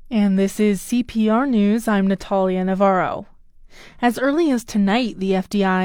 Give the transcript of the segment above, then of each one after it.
And this is CPR News. I'm Natalia Navarro. As early as tonight, the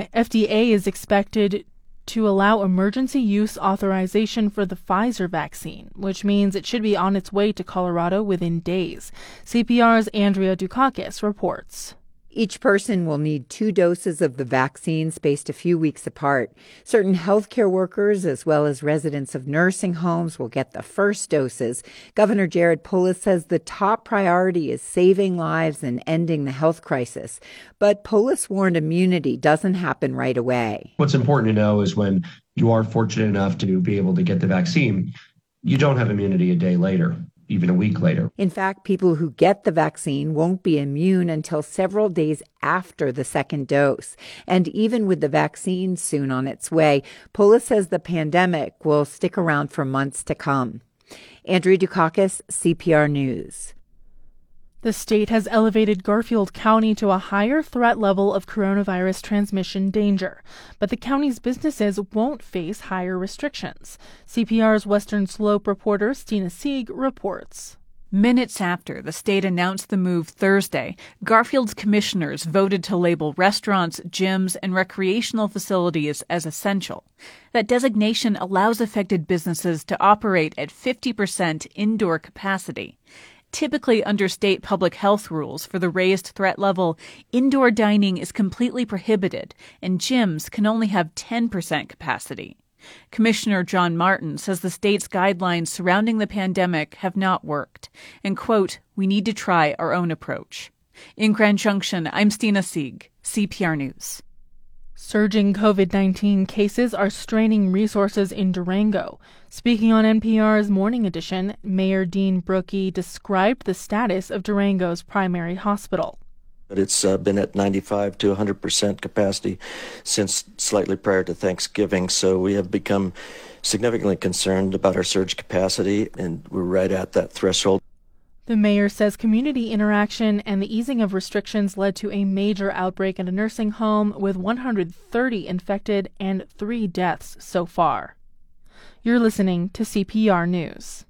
FDA is expected to allow emergency use authorization for the Pfizer vaccine, which means it should be on its way to Colorado within days. CPR's Andrea Dukakis reports. Each person will need 2 doses of the vaccine spaced a few weeks apart. Certain healthcare workers, as well as residents of nursing homes, will get the first doses. Governor Jared Polis says the top priority is saving lives and ending the health crisis. But Polis warned immunity doesn't happen right away. What's important to know is when you are fortunate enough to be able to get the vaccine, you don't have immunity a day later, even a week later. In fact, people who get the vaccine won't be immune until several days after the second dose. And even with the vaccine soon on its way, Polis says the pandemic will stick around for months to come. Andrea Dukakis, CPR News. The state has elevated Garfield County to a higher threat level of coronavirus transmission danger, but the county's businesses won't face higher restrictions. CPR's Western Slope reporter Stina Sieg reports. Minutes after the state announced the move Thursday, Garfield's commissioners voted to label restaurants, gyms, and recreational facilities as essential. That designation allows affected businesses to operate at 50% indoor capacity. Typically, under state public health rules for the raised threat level, indoor dining is completely prohibited, and gyms can only have 10% capacity. Commissioner John Martin says the state's guidelines surrounding the pandemic have not worked, and, quote, "We need to try our own approach." In Grand Junction, I'm Stina Sieg, CPR News. Surging COVID-19 cases are straining resources in Durango. Speaking on NPR's Morning Edition, Mayor Dean Brookie described the status of Durango's primary hospital. It's been at 95 to 100% capacity since slightly prior to Thanksgiving, so we have become significantly concerned about our surge capacity, and we're right at that threshold. The mayor says community interaction and the easing of restrictions led to a major outbreak at a nursing home with 130 infected and 3 deaths so far. You're listening to CPR News.